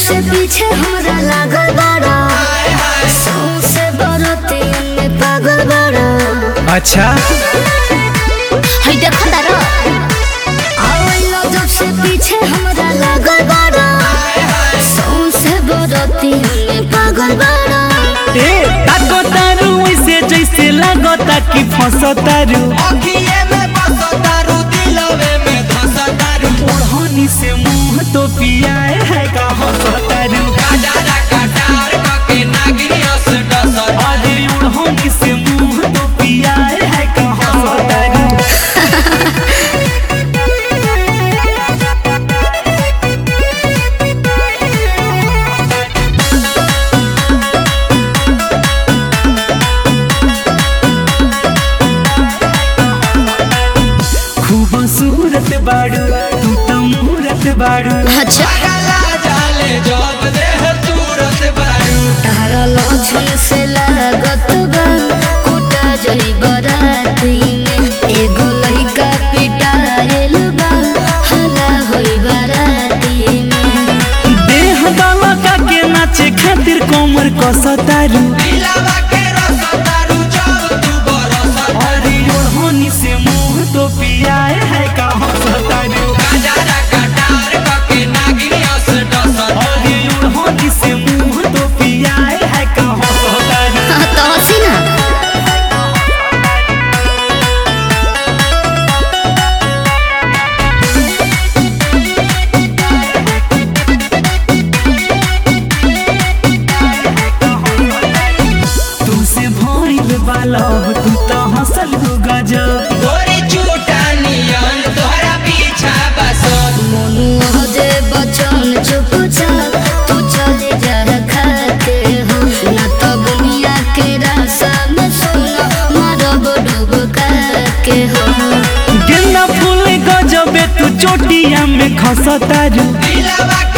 से पीछे हमरा लागल बाड़ा, सौंसे बरती में पागल बाड़ा। अच्छा हई देखा तारा, आवेला जब से पीछे हमरा लागल बाड़ा, सौंसे बरती में पागल बाड़ा। ए ताको तारू ऐसे जैसे लगता कि फंसतारू, अखिए में बसतारू दिलवे में धसतारू। ओढ़नी से मुंह तो पियाए है का हंसतारू। काजरा कटार कके नागिनियस डसतारू। अरे ओढ़नी से मुंह तो पियाए है का हंसतारू। खूबसूरत बाड़ू तू तो मूरत बाड़ू। अच्छा काला जाले जब देह तुरत बारू। तारा लछन से लागत बा, कुटा जई बराती में एगो लइका पिटाएल बा, हला होई बराती में। देह बालका के नाचे खातिर कोमर कसतारू। दिलवा के रसतारू जब तू बरसतारू। अरे ओढ़नी से मुंह तो पियाए है का हंसतारू। काजरा कटार कके नागिनियस डसतारू। अरे ओढ़नी से मुंह तो पियाए है का हंसतारू। हाँ तो हंसी ना। तू से भइल बालब तू तो हंसल हो गजब। गोरी चूटा नियन तोहरा पीछा बसत। मोनू हो जे बचन चुपचाप, तू चले जा खाते हो ना तो दुनिया के रास्ता में सोना मारब डूब के हो। गेंदा फूल गजबे तू चोटिया में खसतारू। दिलवा